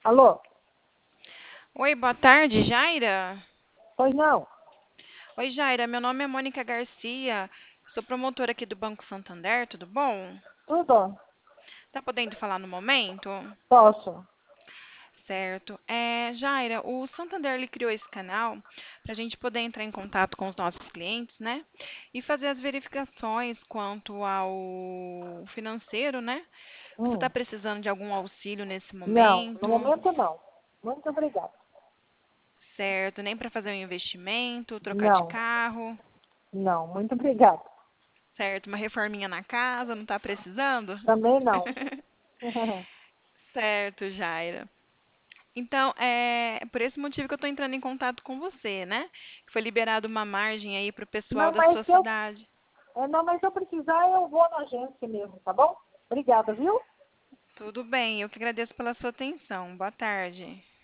Alô? Oi, boa tarde, Jaira. Pois não? Oi, Jaira, meu nome é Mônica Garcia, sou promotora aqui do Banco Santander, tudo bom? Tudo? Tá podendo falar no momento? Posso? Certo. Jaira, o Santander ele criou esse canal para a gente poder entrar em contato com os nossos clientes, né? E fazer as verificações quanto ao financeiro, né? Você está Hum. precisando de algum auxílio nesse Não, no momento? momento não. Muito obrigada. Certo, nem para fazer um investimento, trocar de Não, carro? não, muito obrigada. Certo, uma reforminha na casa, não está precisando? Também não. Certo, Jaira. Então, é por esse motivo que eu estou entrando em contato com você, né? Que foi liberado uma margem aí para o pessoal Não, da mas sua se eu, cidade. não, mas se eu precisar, eu vou na agência mesmo, tá bom? Obrigada, viu? Tudo bem, eu que agradeço pela sua atenção. Boa tarde.